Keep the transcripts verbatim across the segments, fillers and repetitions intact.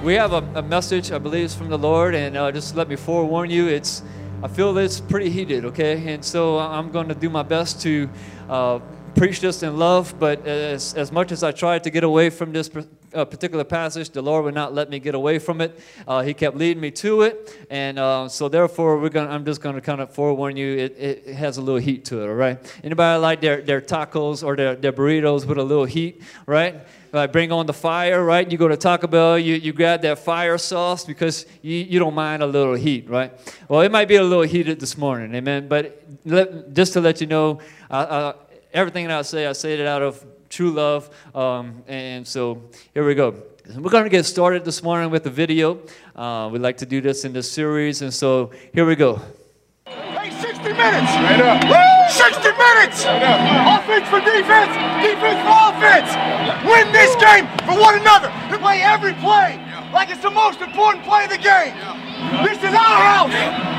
We have a, a message, I believe, it's from the Lord, and uh, just let me forewarn you, it's, I feel it's pretty heated, okay? And so I'm going to do my best to uh, preach this in love, but as, as much as I tried to get away from this uh, particular passage, the Lord would not let me get away from it. Uh, he kept leading me to it, and uh, so therefore, we're gonna, I'm just going to kind of forewarn you, it, it has a little heat to it, all right? Anybody like their, their tacos or their, their burritos with a little heat, right? Uh, bring on the fire, right? You go to Taco Bell, you, you grab that fire sauce because you, you don't mind a little heat, right? Well, it might be a little heated this morning, amen? But let, just to let you know, uh, uh, everything that I say, I say it out of true love. Um, and so here we go. We're going to get started this morning with the video. Uh, we like to do this in this series, and so here we go. Hey, sixty minutes! Right up. sixty minutes! Right up. Offense for defense, defense for offense. Win this game for one another. We play every play like it's the most important play of the game. This is our house.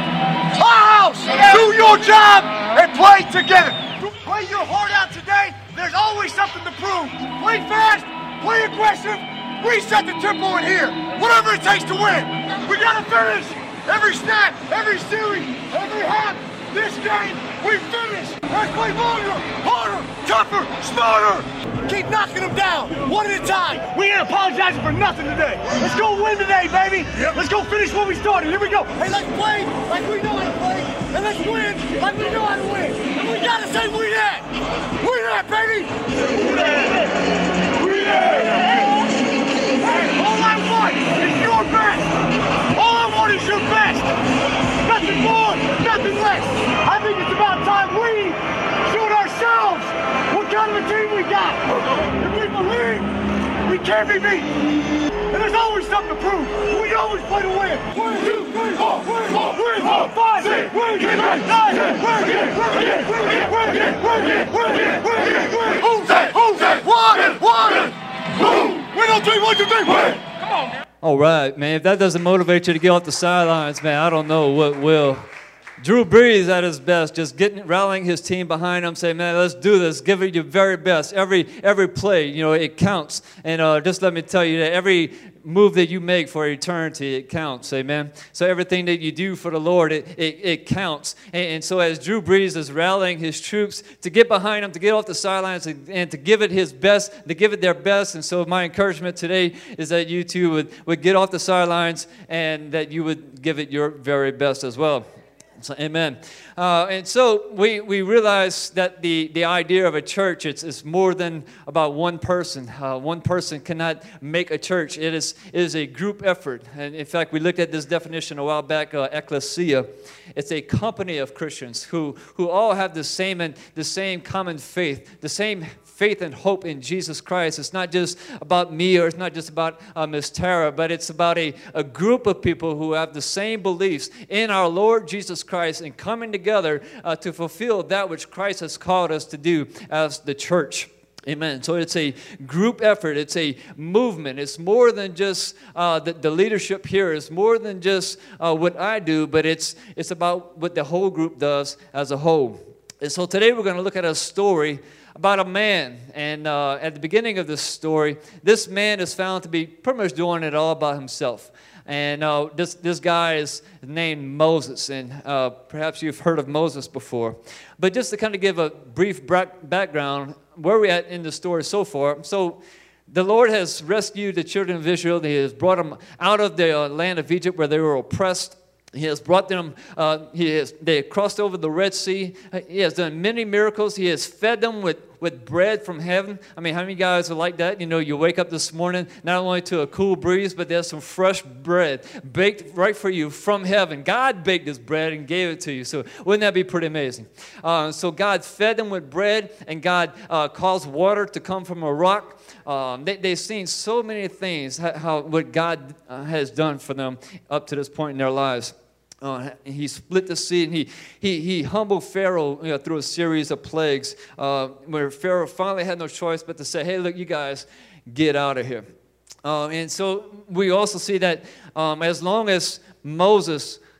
Our house. Do your job and play together. Play your heart out today. There's always something to prove. Play fast, play aggressive, reset the tempo in here. Whatever it takes to win. We gotta finish. Every snap, every series, every half, this game, we finish. Let's play longer, harder, tougher, smarter. Keep knocking them down, one at a time. We ain't apologizing for nothing today. Let's go win today, baby. Yep. Let's go finish what we started. Here we go. Hey, let's play like we know how to play, and let's win like we know how to win. And we gotta say we that. We that, baby. We that. We that. Hey, all I want is your best. All I want is your best. Nothing more, nothing less. I think it's about time we showed ourselves what kind of a team we got. If we believe, we can't be beat. And there's always something to prove. We always play to win. One, two, three, four, win, win, four, five, six, win, get nine, win, win, win, win, win, win, win, win. Who's that? Who's that? One, one, boom. Win on three, one, two, three, win. Come on, man. All right, man, if that doesn't motivate you to get off the sidelines, man, I don't know what will. Drew Brees at his best, just getting rallying his team behind him, saying, man, let's do this. Give it your very best. Every every play, you know, it counts. And uh, just let me tell you that every move that you make for eternity, it counts, amen? So everything that you do for the Lord, it, it, it counts. And, and so as Drew Brees is rallying his troops to get behind him, to get off the sidelines, and, and to give it his best, to give it their best. And so my encouragement today is that you too would, would get off the sidelines and that you would give it your very best as well. So, amen. Uh, and so we, we realize that the, the idea of a church, it's, it's more than about one person. Uh, one person cannot make a church. It is, it is a group effort. And in fact, we looked at this definition a while back, uh, ecclesia. It's a company of Christians who, who all have the same and the same common faith, the same faith and hope in Jesus Christ. It's not just about me, or it's not just about uh, Miss Tara, but it's about a, a group of people who have the same beliefs in our Lord Jesus Christ and coming together uh, to fulfill that which Christ has called us to do as the church. Amen. So it's a group effort. It's a movement. It's more than just uh, the, the leadership here. It's more than just uh, what I do, but it's, it's about what the whole group does as a whole. And so today we're going to look at a story about a man, and uh, at the beginning of this story, this man is found to be pretty much doing it all by himself. And uh, this this guy is named Moses, and uh, perhaps you've heard of Moses before. But just to kind of give a brief background, where we're at in the story so far. So the Lord has rescued the children of Israel. He has brought them out of the uh, land of Egypt where they were oppressed. He has brought them, uh, he has, they have crossed over the Red Sea. He has done many miracles. He has fed them with, with bread from heaven. I mean, how many guys are like that? You know, you wake up this morning, not only to a cool breeze, but there's some fresh bread baked right for you from heaven. God baked this bread and gave it to you. So wouldn't that be pretty amazing? Uh, so God fed them with bread, and God uh, caused water to come from a rock. Um, they, they've seen so many things, how, how what God uh, has done for them up to this point in their lives. Uh, he split the sea, and he he he humbled Pharaoh, you know, through a series of plagues, uh, where Pharaoh finally had no choice but to say, "Hey, look, you guys, get out of here." Uh, and so we also see that um, as long as Moses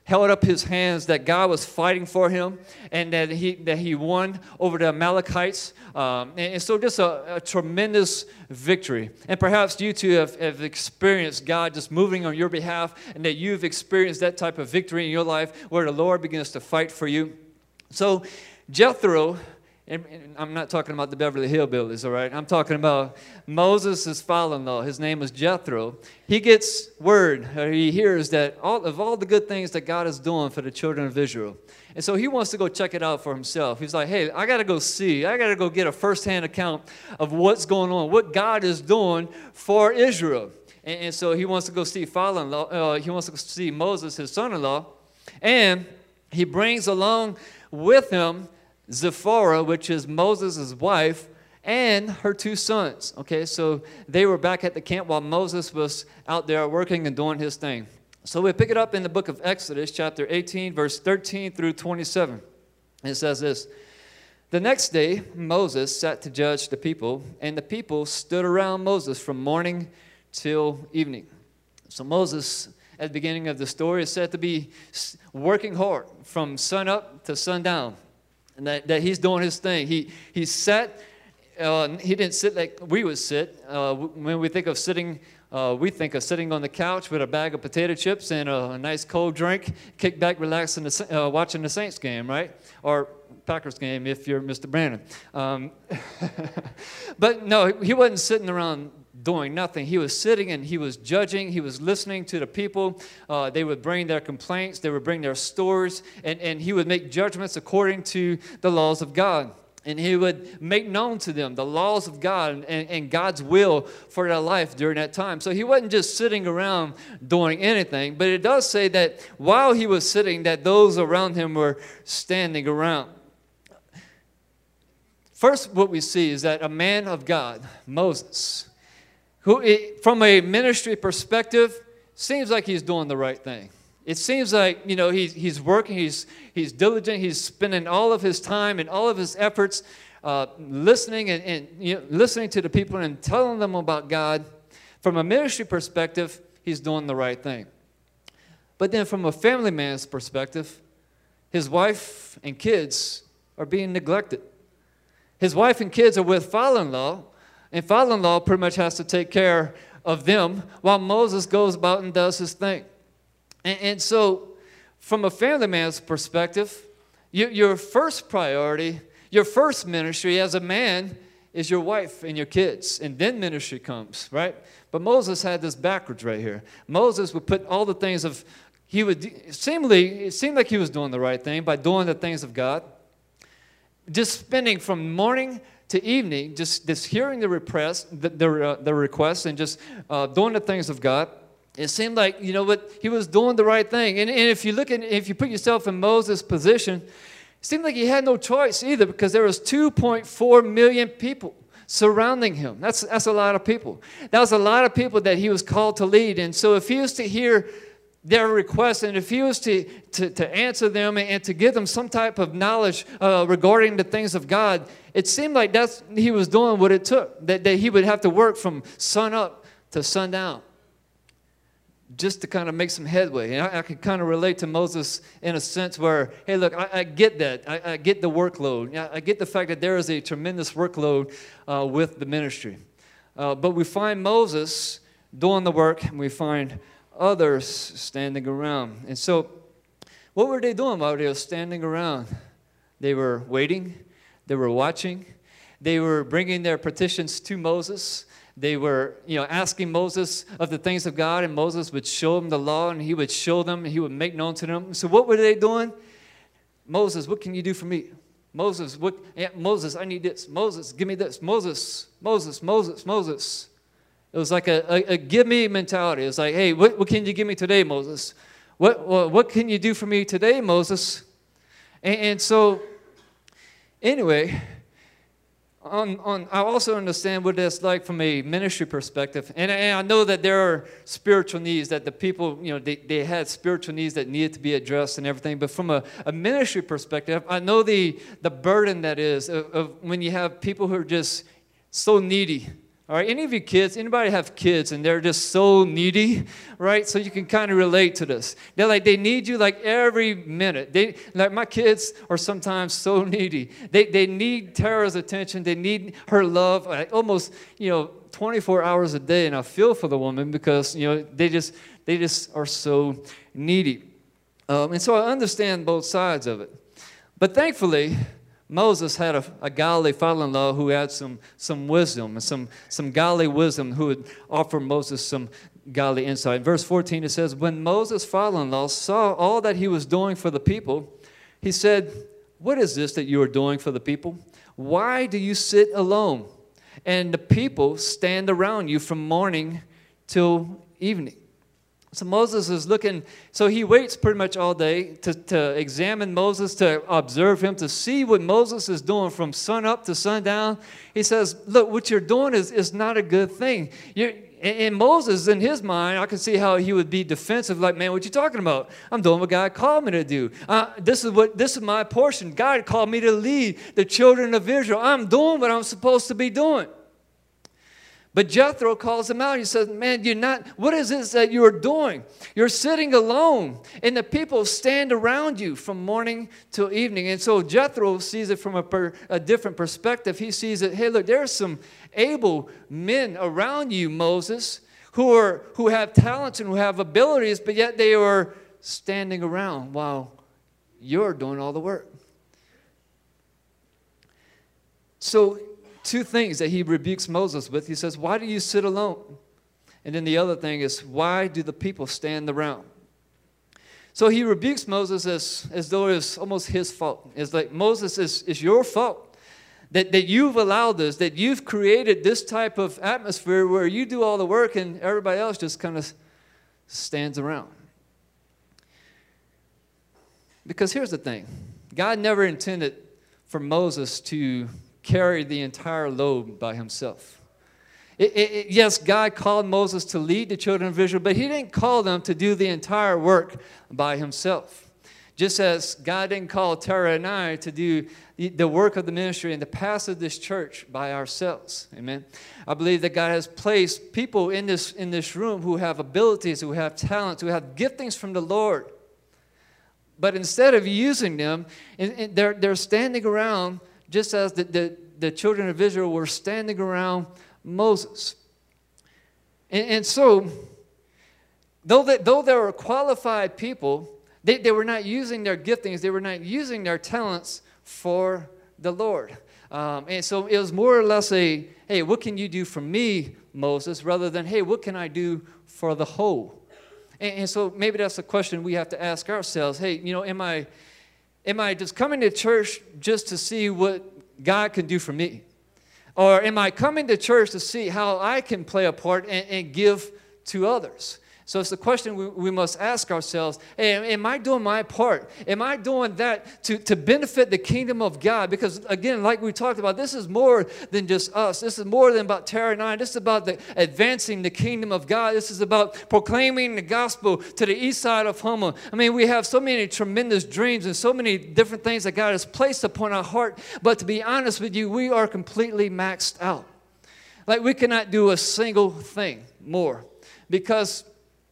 held up his hands, that God was fighting for him, and that he that he won over the Amalekites. Um, and, and so just a, a tremendous victory. And perhaps you too have, have experienced God just moving on your behalf, and that you've experienced that type of victory in your life where the Lord begins to fight for you. So Jethro, and I'm not talking about the Beverly Hillbillies, all right? I'm talking about Moses' father-in-law. His name is Jethro. He gets word, or he hears that all of all the good things that God is doing for the children of Israel. And so he wants to go check it out for himself. He's like, hey, I got to go see. I got to go get a firsthand account of what's going on, what God is doing for Israel. And, and so he wants to go see father-in-law. Uh, he wants to go see Moses, his son-in-law. And he brings along with him Zipporah, which is Moses' wife, and her two sons. Okay, so they were back at the camp while Moses was out there working and doing his thing. So we pick it up in the book of Exodus, chapter eighteen, verse thirteen through twenty-seven. It says this: the next day, Moses sat to judge the people, and the people stood around Moses from morning till evening. So Moses, at the beginning of the story, is said to be working hard from sun up to sundown. And that, that he's doing his thing. He he sat, uh, he didn't sit like we would sit. Uh, when we think of sitting, uh, we think of sitting on the couch with a bag of potato chips and a, a nice cold drink, kick back, relaxing, the, uh, watching the Saints game, right? Or Packers game if you're Mister Brandon. Um, but no, he wasn't sitting around doing nothing. He was sitting and he was judging. He was listening to the people. Uh, they would bring their complaints. They would bring their stories. And, and he would make judgments according to the laws of God. And he would make known to them the laws of God and, and God's will for their life during that time. So he wasn't just sitting around doing anything. But it does say that while he was sitting, that those around him were standing around. First, what we see is that a man of God, Moses, who, from a ministry perspective, seems like he's doing the right thing. It seems like, you know, he's, he's working, he's, he's diligent, he's spending all of his time and all of his efforts uh, listening and, and you know, listening to the people and telling them about God. From a ministry perspective, he's doing the right thing. But then from a family man's perspective, his wife and kids are being neglected. His wife and kids are with father-in-law, and father-in-law pretty much has to take care of them while Moses goes about and does his thing. And, and so from a family man's perspective, you, your first priority, your first ministry as a man is your wife and your kids. And then ministry comes, right? But Moses had this backwards right here. Moses would put all the things of, he would, seemingly, it seemed like he was doing the right thing by doing the things of God. Just spending from morning to evening, just, just hearing the request, the, the, uh, the requests and just uh, doing the things of God. It seemed like, you know what, he was doing the right thing. And, and if you look at, if you put yourself in Moses' position, it seemed like he had no choice either, because there was two point four million people surrounding him. That's, that's a lot of people. That was a lot of people that he was called to lead. And so if he was to hear their requests, and if he was to, to, to answer them and, and to give them some type of knowledge uh, regarding the things of God, it seemed like that's he was doing what it took, that, that he would have to work from sun up to sundown just to kind of make some headway. And I, I can kind of relate to Moses in a sense where, hey, look, I, I get that. I, I get the workload. I, I get the fact that there is a tremendous workload uh, with the ministry. Uh, but we find Moses doing the work, and we find others standing around. And so what were they doing while they were standing around? They were waiting. They were watching. They were bringing their petitions to Moses. They were, you know, asking Moses of the things of God, and Moses would show them the law, and he would show them, and he would make known to them. So what were they doing? Moses, what can you do for me? Moses, what? Yeah, Moses, I need this. Moses, give me this. Moses, Moses, Moses, Moses. It was like a, a, a give me mentality. It's like, hey, what, what can you give me today, Moses? What, what, what can you do for me today, Moses? And, and so, anyway, on, on, I also understand what that's like from a ministry perspective. And, and I know that there are spiritual needs that the people, you know, they, they had spiritual needs that needed to be addressed and everything. But from a, a ministry perspective, I know the, the burden that is of, of when you have people who are just so needy All right, any of you kids, anybody have kids and they're just so needy, right? So you can kind of relate to this. They're like, they need you like every minute. They, like my kids are sometimes so needy. They, they need Tara's attention. They need her love, like almost, you know, twenty-four hours a day. And I feel for the woman because, you know, they just, they just are so needy. Um, and so I understand both sides of it. But thankfully, Moses had a, a godly father-in-law who had some, some wisdom, and some, some godly wisdom who would offer Moses some godly insight. In verse fourteen, it says, when Moses' father-in-law saw all that he was doing for the people, he said, what is this that you are doing for the people? Why do you sit alone, and the people stand around you from morning till evening? So Moses is looking, so he waits pretty much all day to, to examine Moses, to observe him, to see what Moses is doing from sun up to sundown. He says, look, what you're doing is, is not a good thing. You're, and Moses, in his mind, I can see how he would be defensive, like, man, what you talking about? I'm doing what God called me to do. Uh, this is what this is my portion. God called me to lead the children of Israel. I'm doing what I'm supposed to be doing. But Jethro calls him out. He says, man, you're not, what is this that you're doing? You're sitting alone, and the people stand around you from morning till evening. And so Jethro sees it from a, per, a different perspective. He sees it, hey, look, there are some able men around you, Moses, who are who have talents and who have abilities, but yet they are standing around while you're doing all the work. So two things that he rebukes Moses with. He says, why do you sit alone? And then the other thing is, why do the people stand around? So he rebukes Moses as, as though it's almost his fault. It's like, Moses, it's, it's your fault that, that you've allowed this, that you've created this type of atmosphere where you do all the work and everybody else just kind of stands around. Because here's the thing. God never intended for Moses to carry the entire load by himself. It, it, it, yes, God called Moses to lead the children of Israel, but he didn't call them to do the entire work by himself. Just as God didn't call Tara and I to do the, the work of the ministry and to pastor this church by ourselves. Amen. I believe that God has placed people in this, in this room who have abilities, who have talents, who have giftings from the Lord. But instead of using them, and, and they're, they're standing around just as the, the, the children of Israel were standing around Moses. And, and so, though they, though they were qualified people, they, they were not using their giftings, they were not using their talents for the Lord. Um, and so it was more or less a, hey, what can you do for me, Moses, rather than, hey, what can I do for the whole? And, and so maybe that's a question we have to ask ourselves. Hey, you know, am I... Am I just coming to church just to see what God can do for me? Or am I coming to church to see how I can play a part and, and give to others? So it's the question we, we must ask ourselves, hey, am I doing my part? Am I doing that to, to benefit the kingdom of God? Because, again, like we talked about, this is more than just us. This is more than about Tara and I. This is about the, advancing the kingdom of God. This is about proclaiming the gospel to the east side of Houma. I mean, we have so many tremendous dreams and so many different things that God has placed upon our heart. But to be honest with you, we are completely maxed out. Like, we cannot do a single thing more because...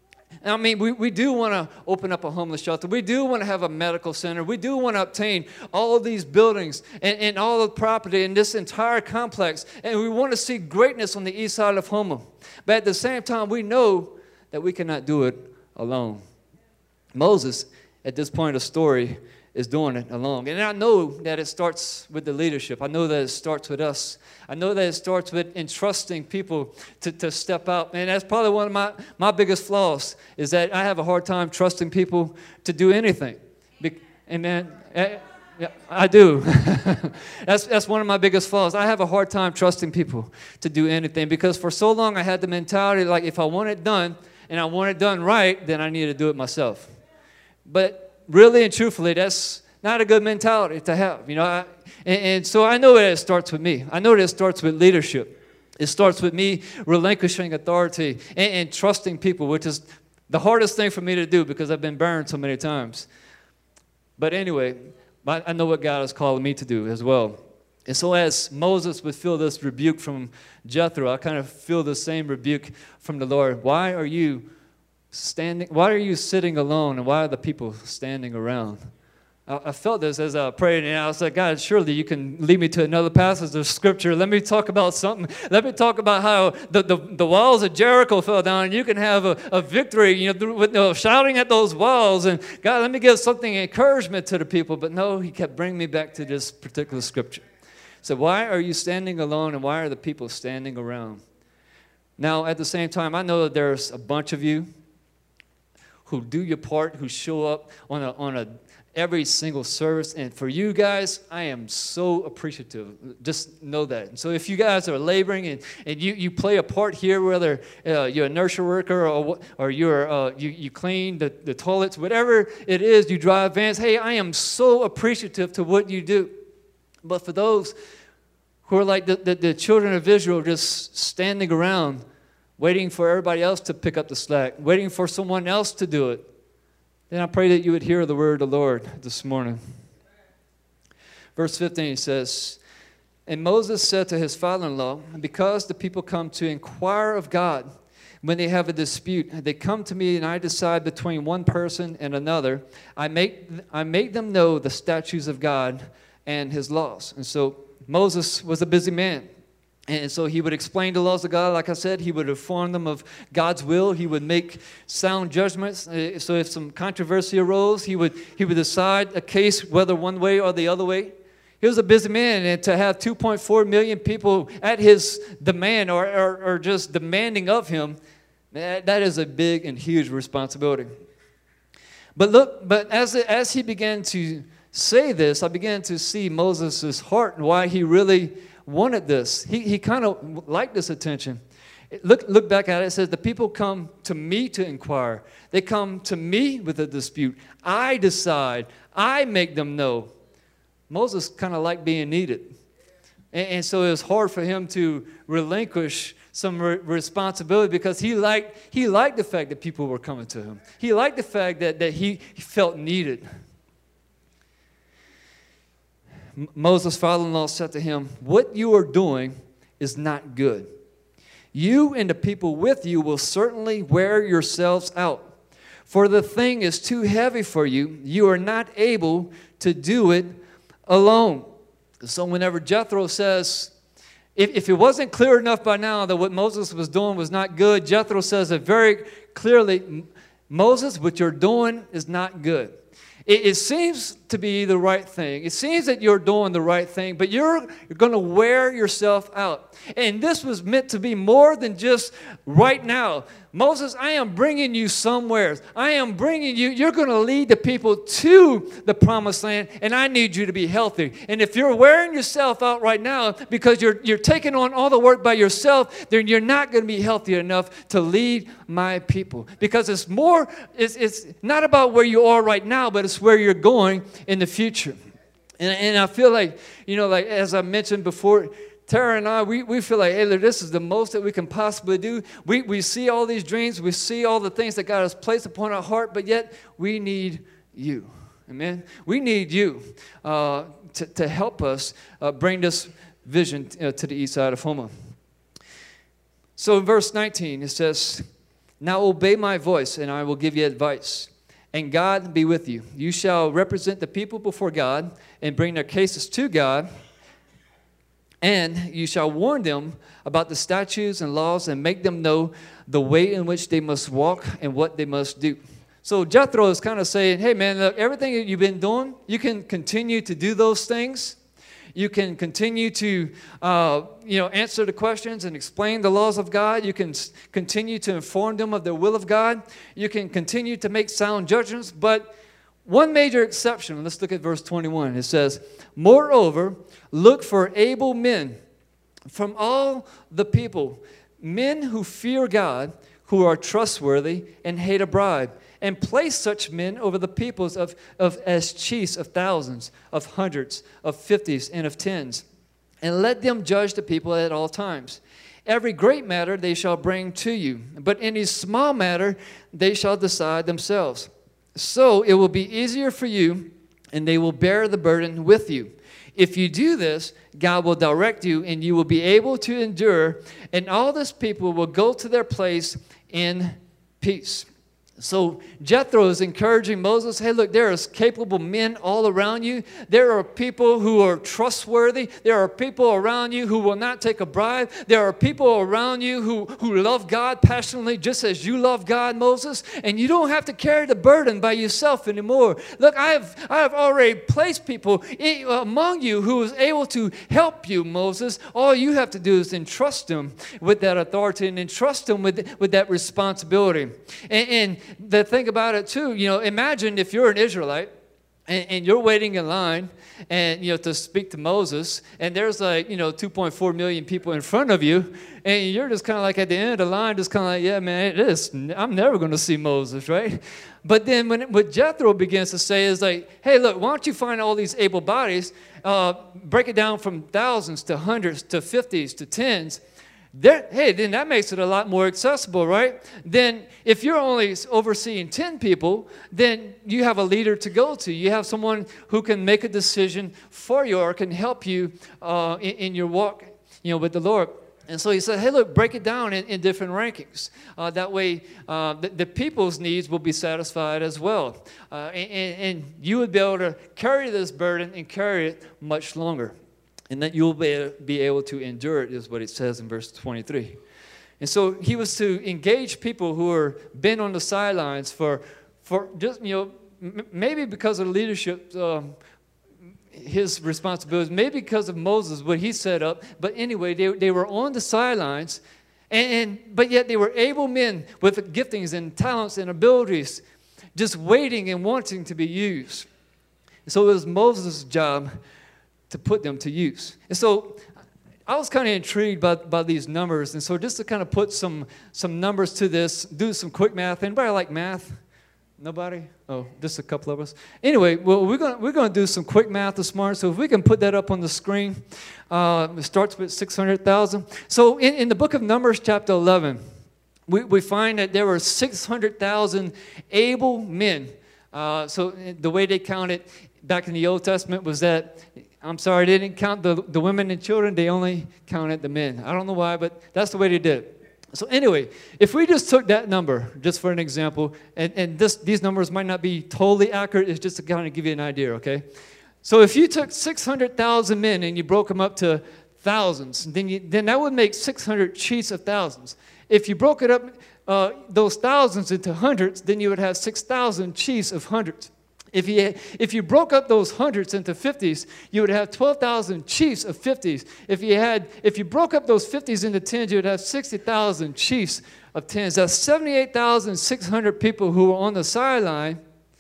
I mean, we, we do want to open up a homeless shelter. We do want to have a medical center. We do want to obtain all of these buildings and, and all the property in this entire complex. And we want to see greatness on the east side of Houma. But at the same time, we know that we cannot do it alone. Moses, at this point of the story, is doing it alone. And I know that it starts with the leadership. I know that it starts with us. I know that it starts with entrusting people to, to step out. And that's probably one of my, my biggest flaws is that I have a hard time trusting people to do anything. Be, amen. I, I do. that's, that's one of my biggest flaws. I have a hard time trusting people to do anything because for so long I had the mentality like if I want it done and I want it done right, then I need to do it myself. But really and truthfully, that's not a good mentality to have, you know. I, and, and so I know that it starts with me. I know that it starts with leadership. It starts with me relinquishing authority and, and trusting people, which is the hardest thing for me to do because I've been burned so many times. But anyway, I know what God has called me to do as well. And so as Moses would feel this rebuke from Jethro, I kind of feel the same rebuke from the Lord. Why are you standing, why are you sitting alone, and why are the people standing around? I felt this as I prayed, and I was like, God, surely you can lead me to another passage of Scripture. Let me talk about something. Let me talk about how the, the, the walls of Jericho fell down, and you can have a, a victory, you know, with, you know, shouting at those walls. And God, let me give something encouragement to the people. But no, he kept bringing me back to this particular Scripture. So why are you standing alone, and why are the people standing around? Now, at the same time, I know that there's a bunch of you who do your part, who show up on a on a every single service. And for you guys, I am so appreciative. Just know that. And so if you guys are laboring and, and you, you play a part here, whether uh, you're a nursery worker or or you're uh, you, you clean the, the toilets, whatever it is, you drive vans, hey, I am so appreciative to what you do. But for those who are like the, the, the children of Israel, just standing around, waiting for everybody else to pick up the slack, waiting for someone else to do it, then I pray that you would hear the word of the Lord this morning. Verse fifteen says, and Moses said to his father-in-law, because the people come to inquire of God, when they have a dispute, they come to me and I decide between one person and another. I make, I make them know the statutes of God and his laws. And so Moses was a busy man. And so he would explain the laws of God. Like I said, he would inform them of God's will. He would make sound judgments. So if some controversy arose, he would, he would decide a case whether one way or the other way. He was a busy man, and to have two point four million people at his demand or, or, or just demanding of him, that, that is a big and huge responsibility. But look, but as, as he began to say this, I began to see Moses' heart and why he really wanted this. He, he kind of liked this attention. Look, look back at it. It says, the people come to me to inquire. They come to me with a dispute. I decide. I make them know. Moses kind of liked being needed. And, and so it was hard for him to relinquish some re- responsibility because he liked, he liked the fact that people were coming to him. He liked the fact that, that he, he felt needed. Moses' father-in-law said to him, what you are doing is not good. You and the people with you will certainly wear yourselves out. For the thing is too heavy for you. You are not able to do it alone. So whenever Jethro says, if, if it wasn't clear enough by now that what Moses was doing was not good, Jethro says it very clearly, Moses, what you're doing is not good. It, it seems to be the right thing. It seems that you're doing the right thing, but you're, you're going to wear yourself out. And this was meant to be more than just right now. Moses, I am bringing you somewhere. I am bringing you, you're going to lead the people to the promised land, and I need you to be healthy. And if you're wearing yourself out right now because you're, you're taking on all the work by yourself, then you're not going to be healthy enough to lead my people. Because it's more, it's, it's not about where you are right now, but it's where you're going in the future. And, and I feel like, you know, like as I mentioned before, Tara and I, we, we feel like, hey, this is the most that we can possibly do. We, we see all these dreams. We see all the things that God has placed upon our heart, but yet we need you. Amen? We need you uh, to, to help us uh, bring this vision uh, to the east side of Houma. So in verse nineteen, it says, now obey my voice, and I will give you advice. And God be with you. You shall represent the people before God and bring their cases to God. And you shall warn them about the statutes and laws and make them know the way in which they must walk and what they must do. So Jethro is kind of saying, hey, man, look, everything that you've been doing, you can continue to do those things. You can continue to, uh, you know, answer the questions and explain the laws of God. You can s- continue to inform them of the will of God. You can continue to make sound judgments. But one major exception, let's look at verse twenty-one. It says, moreover, look for able men from all the people, men who fear God, who are trustworthy and hate a bribe, and place such men over the peoples of, of as chiefs of thousands, of hundreds, of fifties, and of tens, and let them judge the people at all times. Every great matter they shall bring to you, but any small matter they shall decide themselves. So it will be easier for you, and they will bear the burden with you. If you do this, God will direct you and you will be able to endure, and all this people will go to their place in peace. So Jethro is encouraging Moses, hey, look, there are capable men all around you. There are people who are trustworthy. There are people around you who will not take a bribe. There are people around you who, who love God passionately just as you love God, Moses. And you don't have to carry the burden by yourself anymore. Look, I have, I have already placed people in, among you who is able to help you, Moses. All you have to do is entrust them with that authority and entrust them with, with that responsibility. And, and the thing about it too, you know, imagine if you're an Israelite and, and you're waiting in line and, you know, to speak to Moses, and there's like, you know, two point four million people in front of you, and you're just kind of like at the end of the line, just kind of like, yeah, man, it is, I'm never going to see Moses, right? But then when it, what Jethro begins to say is like, hey, look, why don't you find all these able bodies, uh, break it down from thousands to hundreds to fifties to tens. There, hey, then that makes it a lot more accessible, right? Then if you're only overseeing ten people, then you have a leader to go to. You have someone who can make a decision for you or can help you uh, in, in your walk, you know, with the Lord. And so he said, hey, look, break it down in, in different rankings. Uh, that way uh, the, the people's needs will be satisfied as well. Uh, and, and you would be able to carry this burden and carry it much longer. And that you'll be able to endure it, is what it says in verse twenty-three. And so he was to engage people who are been on the sidelines for, for just, you know, m- maybe because of leadership, um, his responsibilities, maybe because of Moses, what he set up. But anyway, they, they were on the sidelines, and, and but yet they were able men with giftings and talents and abilities, just waiting and wanting to be used. And so it was Moses' job to put them to use. And so I was kind of intrigued by, by these numbers. And so just to kind of put some, some numbers to this, do some quick math. Anybody like math? Nobody? Oh, just a couple of us. Anyway, well, we're going we're going to do some quick math this morning. So if we can put that up on the screen. Uh, it starts with six hundred thousand. So in, in the book of Numbers, chapter eleven, we, we find that there were six hundred thousand able men. Uh, so the way they counted back in the Old Testament was that, I'm sorry, they didn't count the, the women and children. They only counted the men. I don't know why, but that's the way they did it. So anyway, if we just took that number, just for an example, and, and this, these numbers might not be totally accurate. It's just to kind of give you an idea, okay? So if you took six hundred thousand men and you broke them up to thousands, then, you, then that would make six hundred chiefs of thousands. If you broke it up, uh, those thousands into hundreds, then you would have six thousand chiefs of hundreds. If you, if you broke up those hundreds into fifties, you would have twelve thousand chiefs of fifties. If you, had, if you broke up those fifties into tens, you would have sixty thousand chiefs of tens. That's seventy-eight thousand six hundred people who were on the sideline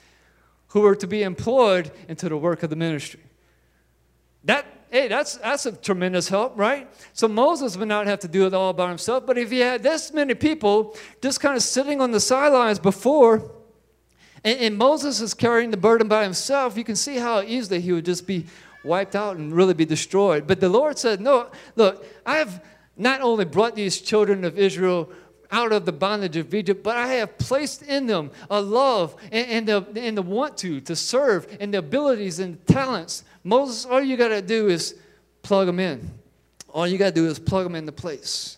who were to be employed into the work of the ministry. That, hey, that's, that's a tremendous help, right? So Moses would not have to do it all by himself, but if he had this many people just kind of sitting on the sidelines before, And, and Moses is carrying the burden by himself, you can see how easily he would just be wiped out and really be destroyed. But the Lord said, no, look, I have not only brought these children of Israel out of the bondage of Egypt, but I have placed in them a love and, and, the, and the want to, to serve, and the abilities and talents. Moses, all you got to do is plug them in. All you got to do is plug them into place.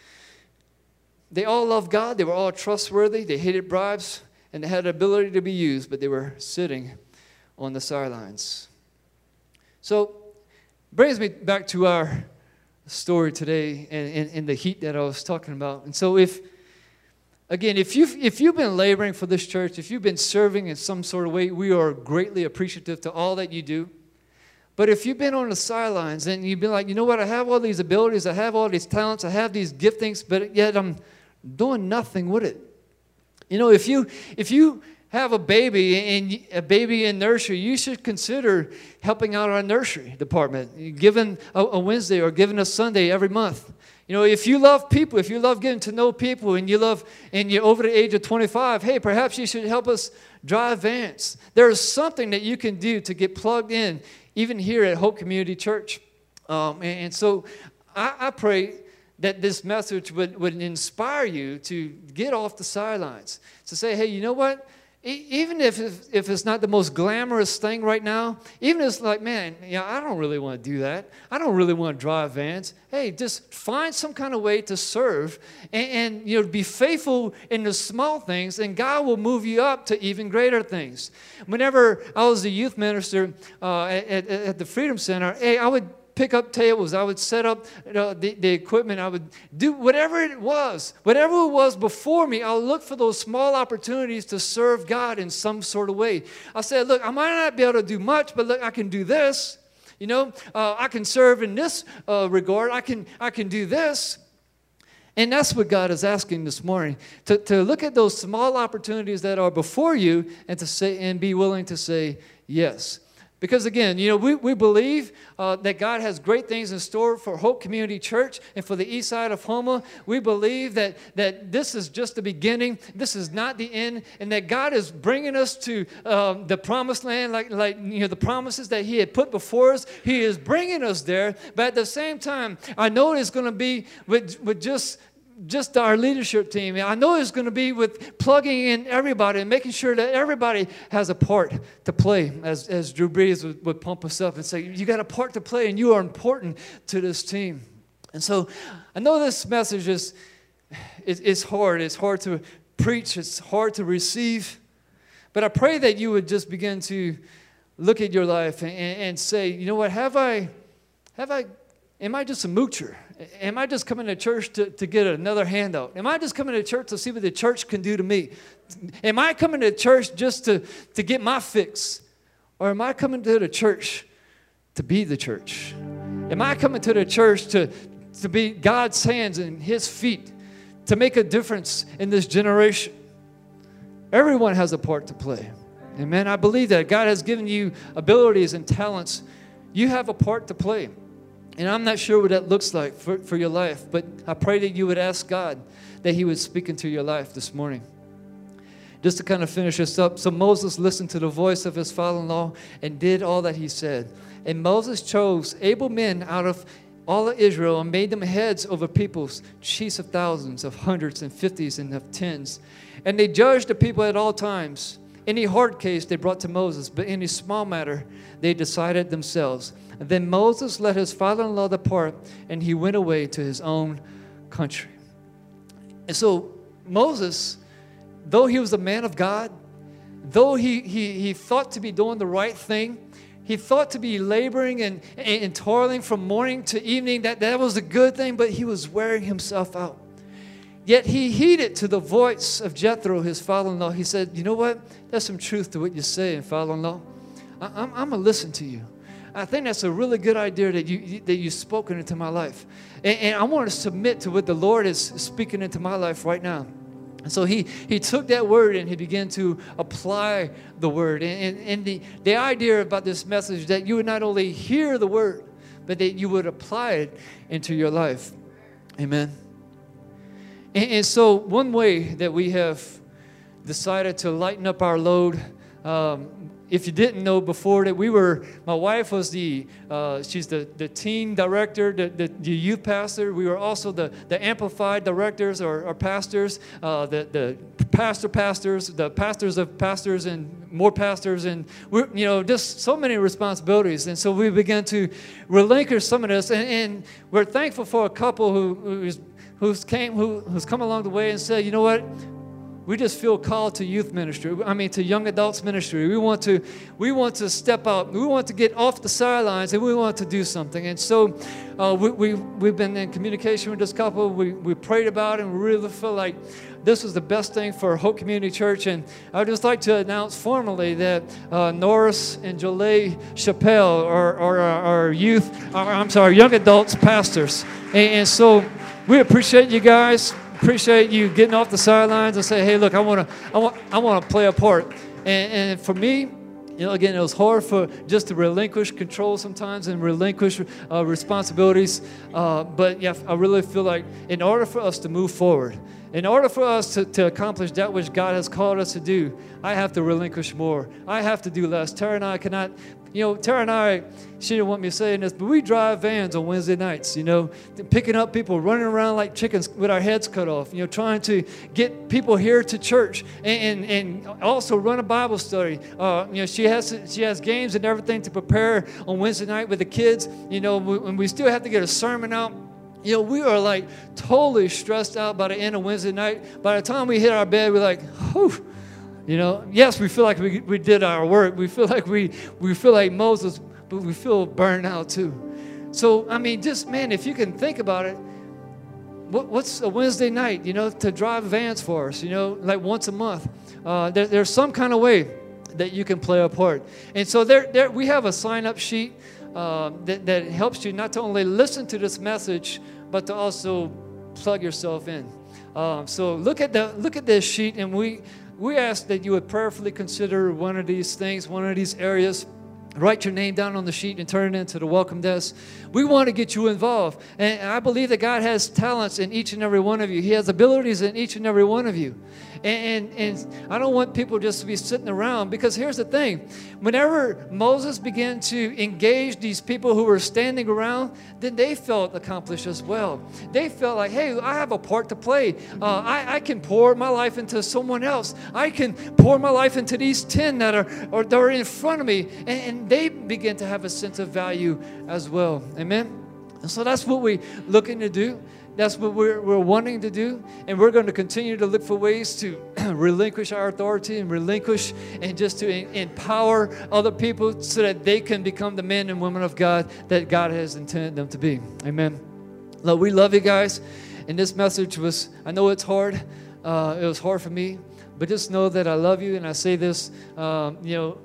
They all loved God. They were all trustworthy. They hated bribes. And they had the ability to be used, but they were sitting on the sidelines. So, brings me back to our story today and, and, and the heat that I was talking about. And so if, again, if you've, if you've been laboring for this church, if you've been serving in some sort of way, we are greatly appreciative to all that you do. But if you've been on the sidelines and you've been like, you know what, I have all these abilities, I have all these talents, I have these giftings, but yet I'm doing nothing with it. You know, if you if you have a baby and a baby in nursery, you should consider helping out our nursery department, giving a, a Wednesday or giving a Sunday every month. You know, if you love people, if you love getting to know people, and you love and you're over the age of twenty-five, hey, perhaps you should help us drive vans. There is something that you can do to get plugged in, even here at Hope Community Church. Um, and, and so, I, I pray that this message would, would inspire you to get off the sidelines. To say, hey, you know what? E- Even if, if if it's not the most glamorous thing right now, even if it's like, man, yeah, I don't really want to do that. I don't really want to drive vans. Hey, just find some kind of way to serve and, and you know, be faithful in the small things, and God will move you up to even greater things. Whenever I was a youth minister uh, at, at, at the Freedom Center, hey, I would pick up tables. I would set up you know, the, the equipment. I would do whatever it was. Whatever it was before me, I'll look for those small opportunities to serve God in some sort of way. I said, look, I might not be able to do much, but look, I can do this. You know, uh, I can serve in this uh, regard. I can, I can do this. And that's what God is asking this morning, to, to look at those small opportunities that are before you and to say and be willing to say yes. Because again, you know, we, we believe uh, that God has great things in store for Hope Community Church and for the east side of Houma. We believe that, that this is just the beginning. This is not the end. And that God is bringing us to um, the promised land, like, like, you know, the promises that he had put before us. He is bringing us there. But at the same time, I know it's going to be with, with just... just our leadership team. I know it's going to be with plugging in everybody and making sure that everybody has a part to play, as, as Drew Brees would, would pump us up and say, you got a part to play and you are important to this team. And so I know this message is it, it's hard. It's hard to preach. It's hard to receive. But I pray that you would just begin to look at your life and, and say, you know what, have I, have I, am I just a moocher? Am I just coming to church to, to get another handout? Am I just coming to church to see what the church can do to me? Am I coming to church just to, to get my fix? Or am I coming to the church to be the church? Am I coming to the church to, to be God's hands and his feet, to make a difference in this generation? Everyone has a part to play. Amen. I believe that God has given you abilities and talents. You have a part to play. And I'm not sure what that looks like for, for your life, but I pray that you would ask God that he would speak into your life this morning. Just to kind of finish this up, so Moses listened to the voice of his father-in-law and did all that he said. And Moses chose able men out of all of Israel and made them heads over peoples, chiefs of thousands, of hundreds and fifties and of tens. And they judged the people at all times. Any hard case they brought to Moses, but any small matter they decided themselves. And then Moses let his father-in-law depart, and he went away to his own country. And so Moses, though he was a man of God, though he, he, he thought to be doing the right thing, he thought to be laboring and, and, and toiling from morning to evening, that, that was a good thing, but he was wearing himself out. Yet he heeded to the voice of Jethro, his father-in-law. He said, you know what? There's some truth to what you're saying, father-in-law. I, I'm, I'm going to listen to you. I think that's a really good idea that, you, that you've spoken into my life. And, and I want to submit to what the Lord is speaking into my life right now. And so he, he took that word and he began to apply the word. And, and, and the, the idea about this message that you would not only hear the word, but that you would apply it into your life. Amen. And, and so one way that we have decided to lighten up our load, um, if you didn't know before, that we were, my wife was the, uh, she's the, the teen director, the, the, the youth pastor. We were also the, the amplified directors or, or pastors, uh, the, the pastor pastors, the pastors of pastors and more pastors, and we're, you know, just so many responsibilities. And so we began to relinquish some of this, and, and we're thankful for a couple who, who's, who's came, who, who's come along the way and said, you know what? We just feel called to youth ministry. I mean, to young adults ministry. We want to, we want to step out. We want to get off the sidelines, and we want to do something. And so, uh, we, we we've been in communication with this couple. We we prayed about it, and we really feel like this was the best thing for Hope Community Church. And I'd just like to announce formally that uh, Norris and Jolie Chappelle are, are our youth. Are, I'm sorry, young adults pastors. And, and so, we appreciate you guys. Appreciate you getting off the sidelines and say, hey, look, I want to I want, I want to play a part. And, and for me, you know, again, it was hard for just to relinquish control sometimes and relinquish uh, responsibilities. Uh, but yeah, I really feel like in order for us to move forward, in order for us to, to accomplish that which God has called us to do, I have to relinquish more. I have to do less. Tara and I cannot You know, Tara and I, she didn't want me saying this, but we drive vans on Wednesday nights, you know, picking up people running around like chickens with our heads cut off, you know, trying to get people here to church and, and, and also run a Bible study. Uh, you know, she has she has games and everything to prepare on Wednesday night with the kids, you know, and we still have to get a sermon out. You know, we are like totally stressed out by the end of Wednesday night. By the time we hit our bed, we're like, whew. You know, yes, we feel like we we did our work. We feel like we we feel like Moses, but we feel burned out too. So, I mean, just, man, if you can think about it, what, what's a Wednesday night, you know, to drive vans for us, you know, like once a month. Uh, there, there's some kind of way that you can play a part. And so there, there we have a sign-up sheet uh, that, that helps you not to only listen to this message, but to also plug yourself in. Um, so look at the look at this sheet, and we we ask that you would prayerfully consider one of these things, one of these areas. Write your name down on the sheet and turn it into the welcome desk. We want to get you involved. And I believe that God has talents in each and every one of you. He has abilities in each and every one of you. And, and, and I don't want people just to be sitting around, because here's the thing. Whenever Moses began to engage these people who were standing around, then they felt accomplished as well. They felt like, hey, I have a part to play. Uh, I, I can pour my life into someone else. I can pour my life into these ten that are, or that are in front of me. And, and they begin to have a sense of value as well. Amen? And so that's what we're looking to do. That's what we're, we're wanting to do. And we're going to continue to look for ways to relinquish our authority and relinquish and just to in, empower other people so that they can become the men and women of God that God has intended them to be. Amen. Lord, we love you guys. And this message was, I know it's hard. Uh, it was hard for me. But just know that I love you. And I say this, um, you know,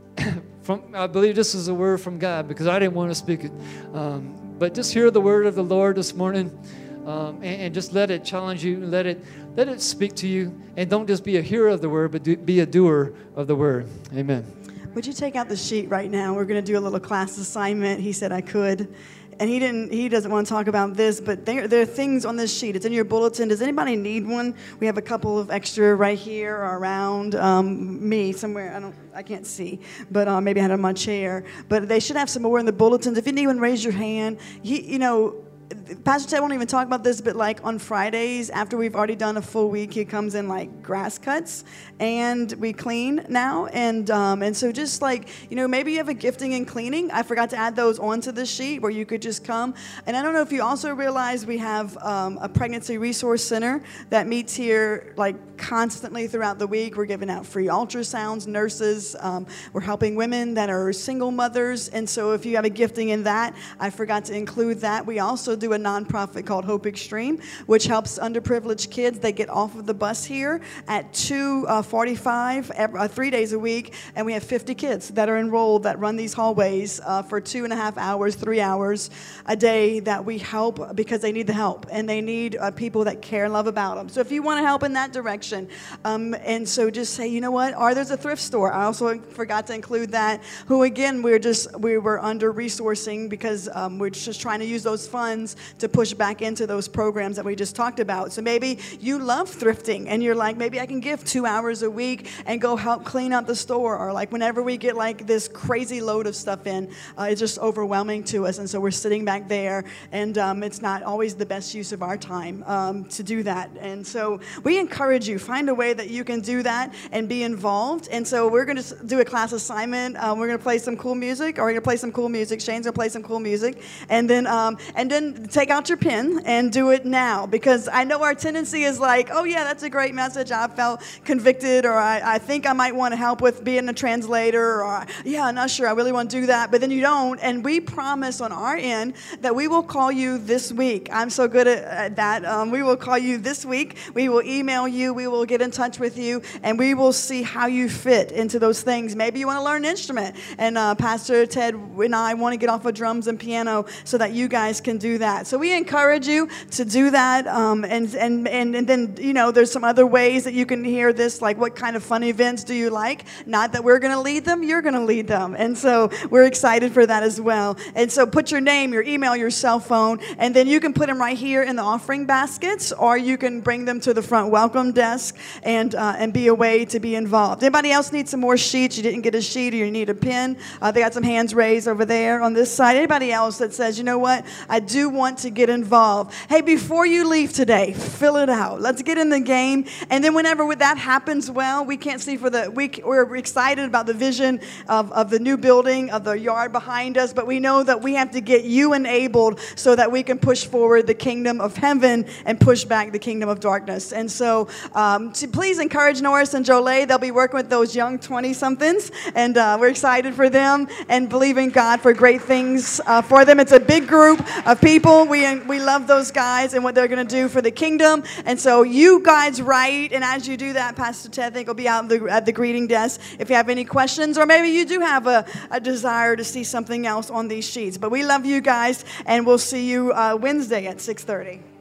from I believe this is a word from God, because I didn't want to speak it. Um, but just hear the word of the Lord this morning. Um, and, and just let it challenge you, let it let it speak to you, and don't just be a hearer of the word, but do, be a doer of the word. Amen. Would you take out the sheet right now? We're going to do a little class assignment. He said I could, and he didn't. He doesn't want to talk about this, but there, there are things on this sheet. It's in your bulletin. Does anybody need one? We have a couple of extra right here or around um, me somewhere. I don't. I can't see, but uh, maybe I had it on my chair. But they should have some more in the bulletins. If you need one, raise your hand. He, you know. Pastor Ted won't even talk about this, but like on Fridays, after we've already done a full week, he comes in like grass cuts, and we clean now. And um, and so just like, you know, maybe you have a gifting in cleaning. I forgot to add those onto the sheet where you could just come. And I don't know if you also realize we have um, a pregnancy resource center that meets here like constantly throughout the week. We're giving out free ultrasounds, nurses. Um, we're helping women that are single mothers. And so if you have a gifting in that, I forgot to include that. We also do a nonprofit called Hope Extreme, which helps underprivileged kids. They get off of the bus here at two forty-five, uh, three days a week, and we have fifty kids that are enrolled that run these hallways uh, for two and a half hours, three hours a day that we help because they need the help, and they need uh, people that care and love about them. So if you want to help in that direction, um, and so just say, you know what, or there's a thrift store. I also forgot to include that, who again, we're just, we were under-resourcing because um, we're just trying to use those funds to push back into those programs that we just talked about. So maybe you love thrifting and you're like, maybe I can give two hours a week and go help clean up the store. Or like whenever we get like this crazy load of stuff in, uh, it's just overwhelming to us. And so we're sitting back there, and um, it's not always the best use of our time um, to do that. And so we encourage you, find a way that you can do that and be involved. And so we're going to do a class assignment. Um, we're going to play some cool music, or we're going to play some cool music. Shane's going to play some cool music. And then, um, and then take out your pen and do it now, because I know our tendency is like, oh yeah, that's a great message. I felt convicted, or I, I think I might want to help with being a translator, or yeah, I'm not sure, I really want to do that, but then you don't. And we promise on our end that we will call you this week. I'm so good at, at that. Um, we will call you this week. We will email you. We will get in touch with you, and we will see how you fit into those things. Maybe you want to learn an instrument, and uh, Pastor Ted and I want to get off of drums and piano so that you guys can do that. that. So we encourage you to do that. Um, and, and, and, and then, you know, there's some other ways that you can hear this, like what kind of fun events do you like? Not that we're going to lead them, you're going to lead them. And so we're excited for that as well. And so put your name, your email, your cell phone, and then you can put them right here in the offering baskets, or you can bring them to the front welcome desk and uh, and be a way to be involved. Anybody else need some more sheets? You didn't get a sheet or you need a pen? Uh, they got some hands raised over there on this side. Anybody else that says, you know what, I do want to get involved. Hey, before you leave today, fill it out. Let's get in the game. And then whenever that happens, well, we can't see for the, we, we're excited about the vision of, of the new building, of the yard behind us, but we know that we have to get you enabled so that we can push forward the kingdom of heaven and push back the kingdom of darkness. And so um, to please encourage Norris and Jolie. They'll be working with those young twenty-somethings, and uh, we're excited for them and believing God for great things uh, for them. It's a big group of people. We, we love those guys and what they're going to do for the kingdom. And so you guys write, and as you do that, Pastor Ted, I think, will be out the, at the greeting desk if you have any questions, or maybe you do have a, a desire to see something else on these sheets. But we love you guys, and we'll see you uh, Wednesday at six thirty.